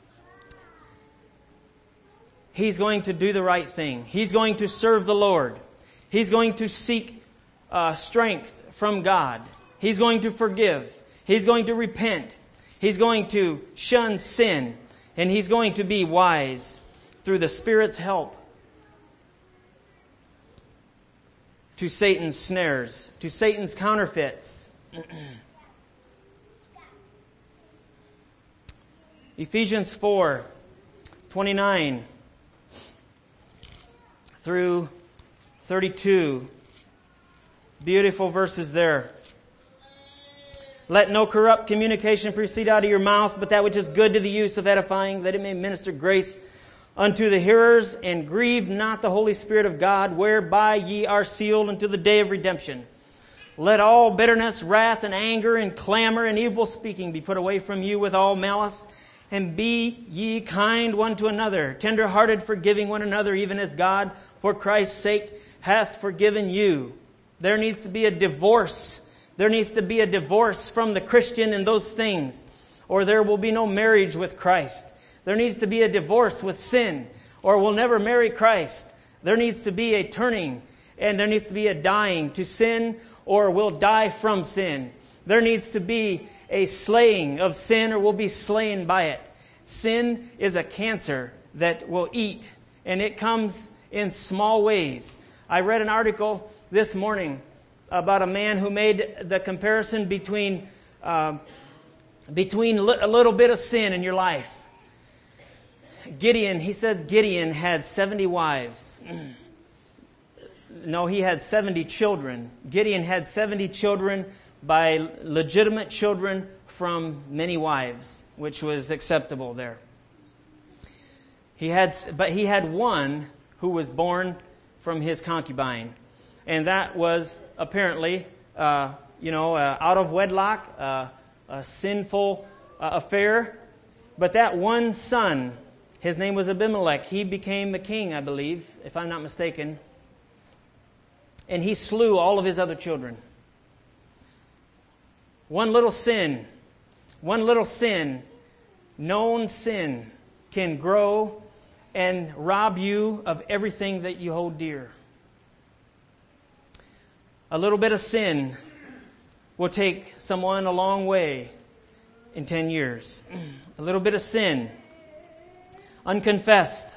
he's going to do the right thing. He's going to serve the Lord. He's going to seek strength from God. He's going to forgive. He's going to repent. He's going to shun sin. And he's going to be wise through the Spirit's help to Satan's snares, to Satan's counterfeits. Ephesians 4:29 through 32. Beautiful verses there. Let no corrupt communication proceed out of your mouth, but that which is good to the use of edifying, that it may minister grace unto the hearers, and grieve not the Holy Spirit of God, whereby ye are sealed unto the day of redemption. Let all bitterness, wrath, and anger, and clamor, and evil speaking be put away from you with all malice, and be ye kind one to another, tender-hearted, forgiving one another, even as God, for Christ's sake, hath forgiven you. There needs to be a divorce. There needs to be a divorce from the Christian in those things, or there will be no marriage with Christ. There needs to be a divorce with sin, or we'll never marry Christ. There needs to be a turning, and there needs to be a dying to sin, or we'll die from sin. There needs to be a slaying of sin, or we'll be slain by it. Sin is a cancer that will eat, and it comes in small ways. I read an article this morning about a man who made the comparison between a little bit of sin in your life. Gideon, he said Gideon had 70 wives. No, he had 70 children. Gideon had 70 children by legitimate children from many wives, which was acceptable there. But he had one who was born from his concubine, and that was apparently, out of wedlock, a sinful affair. But that one son, his name was Abimelech. He became a king, I believe, if I'm not mistaken. And he slew all of his other children. One little sin, known sin, can grow and rob you of everything that you hold dear. A little bit of sin will take someone a long way in 10 years. A little bit of sin, unconfessed.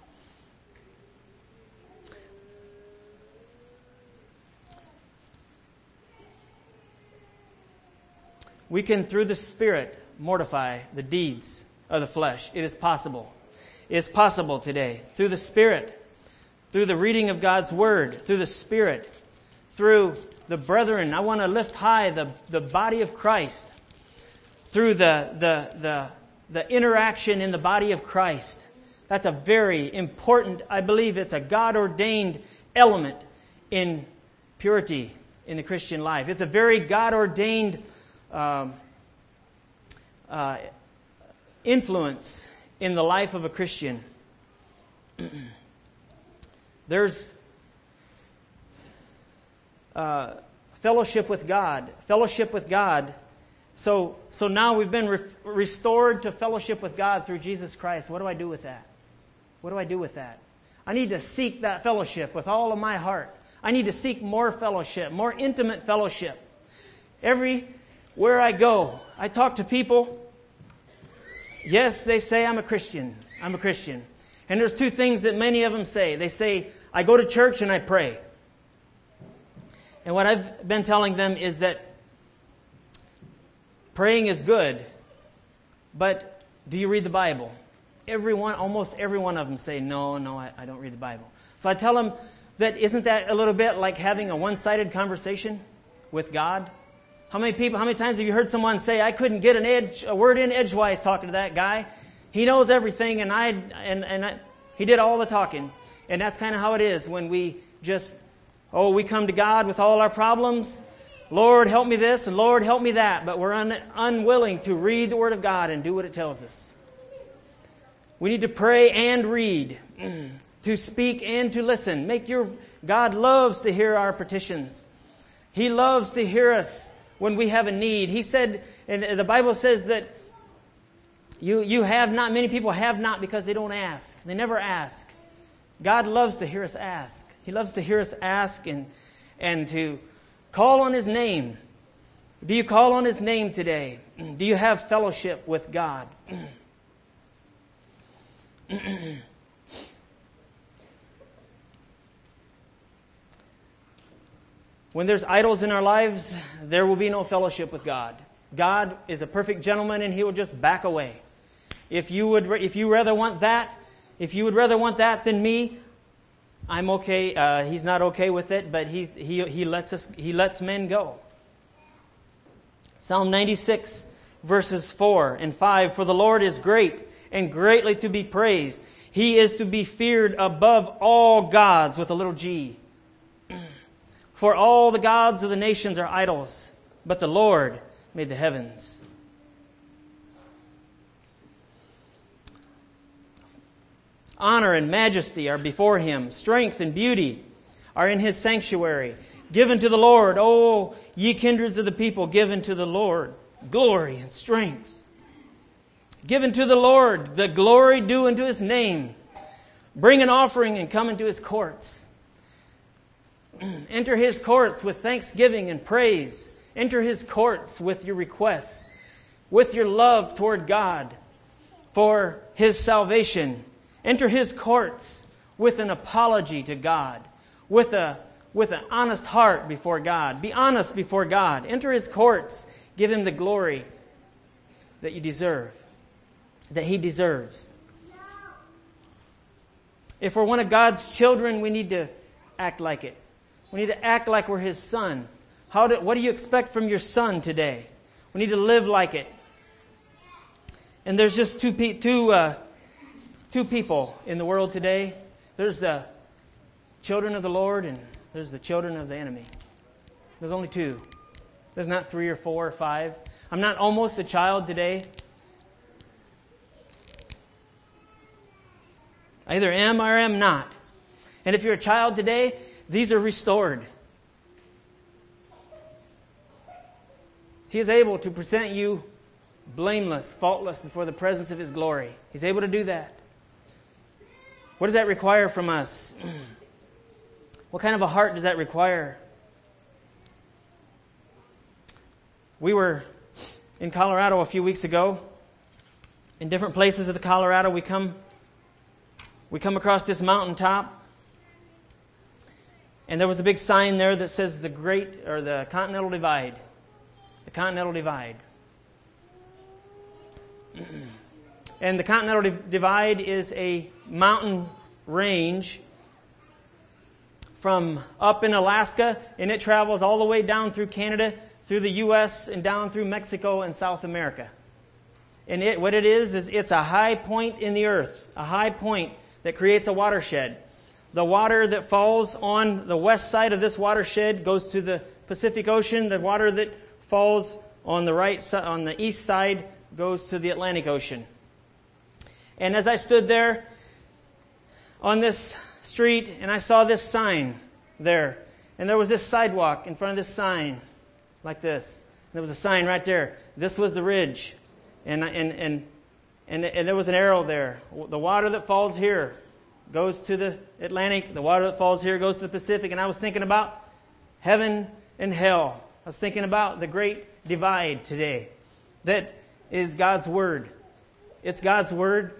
We can, through the Spirit, mortify the deeds of the flesh. It is possible. It is possible today. Through the Spirit, through the reading of God's Word, through the Spirit, through the brethren. I want to lift high the body of Christ. Through the interaction in the body of Christ. That's a very important, I believe it's a God-ordained element in purity in the Christian life. It's a very God-ordained influence in the life of a Christian. There's fellowship with God. Fellowship with God. So now we've been restored to fellowship with God through Jesus Christ. What do I do with that? What do I do with that? I need to seek that fellowship with all of my heart. I need to seek more fellowship, more intimate fellowship. Everywhere I go, I talk to people. Yes, they say, I'm a Christian. I'm a Christian. And there's two things that many of them say. They say, I go to church and I pray. And what I've been telling them is that praying is good, but do you read the Bible? Almost every one of them say, no, I don't read the Bible. So I tell them that isn't that a little bit like having a one-sided conversation with God? How many times have you heard someone say, I couldn't get a word in edgewise talking to that guy? He knows everything, and he did all the talking. And that's kind of how it is when we we come to God with all our problems. Lord, help me this, and Lord, help me that. But we're unwilling to read the Word of God and do what it tells us. We need to pray and read, to speak and to listen. God loves to hear our petitions. He loves to hear us when we have a need. He said, and the Bible says that you have not, many people have not because they don't ask. They never ask. God loves to hear us ask. He loves to hear us ask and to call on His name. Do you call on His name today? Do you have fellowship with God? When there's idols in our lives, there will be no fellowship with God. God is a perfect gentleman, and He will just back away. If you would rather want that than me, I'm okay. He's not okay with it, but he lets men go. Psalm 96, verses 4 and 5. For the Lord is great and greatly to be praised. He is to be feared above all gods with a little g. For all the gods of the nations are idols, but the Lord made the heavens. Honor and majesty are before Him. Strength and beauty are in His sanctuary. Given to the Lord, O ye kindreds of the people, given to the Lord glory and strength. Given to the Lord the glory due unto His name. Bring an offering and come into His courts. Enter His courts with thanksgiving and praise. Enter His courts with your requests, with your love toward God for His salvation. Enter His courts with an apology to God, with an honest heart before God. Be honest before God. Enter His courts. Give Him the glory that you deserve, that He deserves. If we're one of God's children, we need to act like it. We need to act like we're His son. What do you expect from your son today? We need to live like it. And there's just two people in the world today. There's the children of the Lord and there's the children of the enemy. There's only two. There's not 3 or 4 or 5. I'm not almost a child today. I either am or am not. And if you're a child today, these are restored. He is able to present you blameless, faultless before the presence of His glory. He's able to do that. What does that require from us? What kind of a heart does that require? We were in Colorado a few weeks ago. In different places of the Colorado, we come across this mountaintop. And there was a big sign there that says the Continental Divide. The Continental Divide. And the Continental Divide is a mountain range from up in Alaska, and it travels all the way down through Canada, through the U.S., and down through Mexico and South America. And what it is it's a high point in the earth, a high point that creates a watershed. The water that falls on the west side of this watershed goes to the Pacific Ocean. The water that falls on the east side goes to the Atlantic Ocean. And as I stood there on this street and I saw this sign there, and there was this sidewalk in front of this sign like this. And there was a sign right there. This was the ridge. And there was an arrow there. The water that falls here goes to the Atlantic. The water that falls here goes to the Pacific. And I was thinking about heaven and hell. I was thinking about the great divide today. That is God's Word. It's God's Word.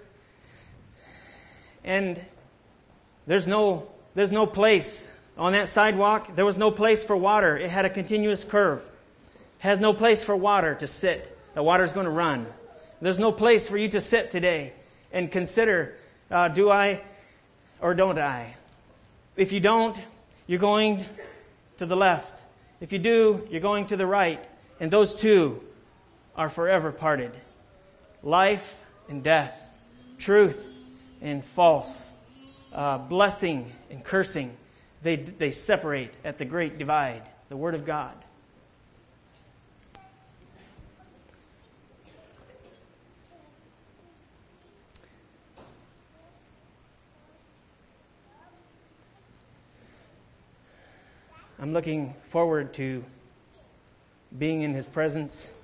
And there's no place on that sidewalk. There was no place for water. It had a continuous curve. It had no place for water to sit. The water's going to run. There's no place for you to sit today and consider, do I or don't I? If you don't, you're going to the left. If you do, you're going to the right. And those two are forever parted. Life and death. Truth and false. Blessing and cursing. They separate at the great divide. The Word of God. I'm looking forward to being in His presence.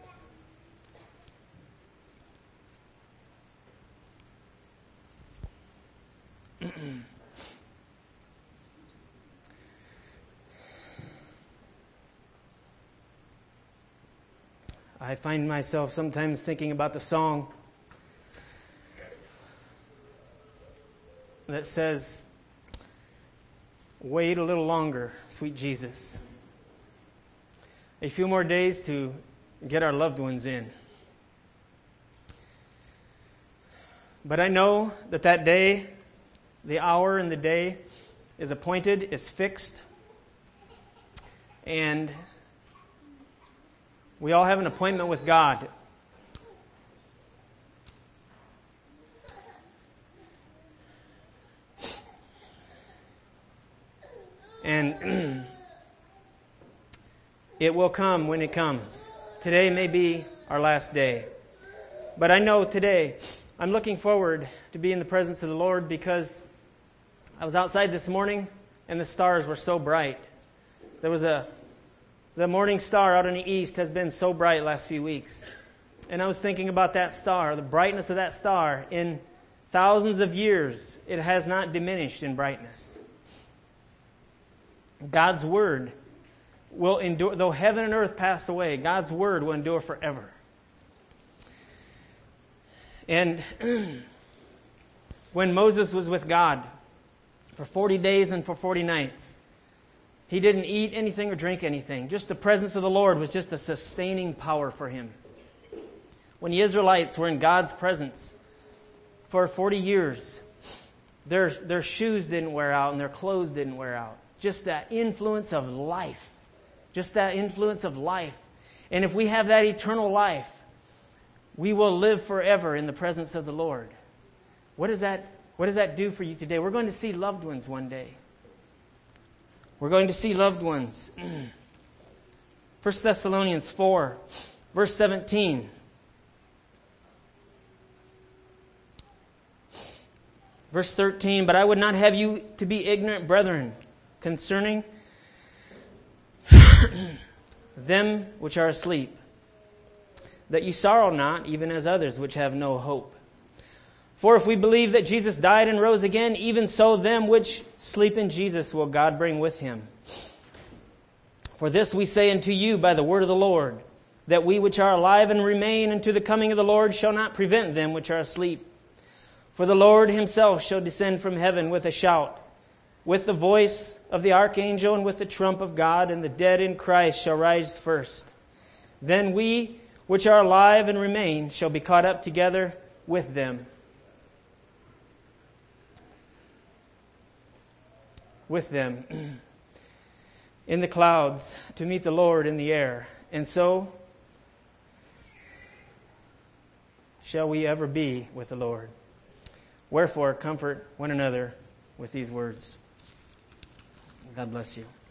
I find myself sometimes thinking about the song that says, "Wait a little longer, sweet Jesus. a few more days to get our loved ones in. But I know that that day, the hour and the day is appointed, is fixed. And we all have an appointment with God. And it will come when it comes. Today may be our last day. But I know today, I'm looking forward to be in the presence of the Lord because I was outside this morning and the stars were so bright. The morning star out in the east has been so bright last few weeks. And I was thinking about that star, the brightness of that star. In thousands of years, it has not diminished in brightness. God's Word will endure, though heaven and earth pass away, God's Word will endure forever. And when Moses was with God for 40 days and for 40 nights, he didn't eat anything or drink anything. Just the presence of the Lord was just a sustaining power for him. When the Israelites were in God's presence for 40 years, their shoes didn't wear out and their clothes didn't wear out. Just that influence of life. Just that influence of life. And if we have that eternal life, we will live forever in the presence of the Lord. What does that do for you today? We're going to see loved ones one day. We're going to see loved ones. 1 Thessalonians 4, verse 17. Verse 13, but I would not have you to be ignorant, brethren, concerning them which are asleep, that ye sorrow not, even as others which have no hope. For if we believe that Jesus died and rose again, even so them which sleep in Jesus will God bring with him. For this we say unto you by the word of the Lord, that we which are alive and remain unto the coming of the Lord shall not prevent them which are asleep. For the Lord himself shall descend from heaven with a shout, with the voice of the archangel, and with the trump of God, and the dead in Christ shall rise first. Then we which are alive and remain shall be caught up together with them. With them in the clouds to meet the Lord in the air. And so shall we ever be with the Lord. Wherefore, comfort one another with these words. God bless you.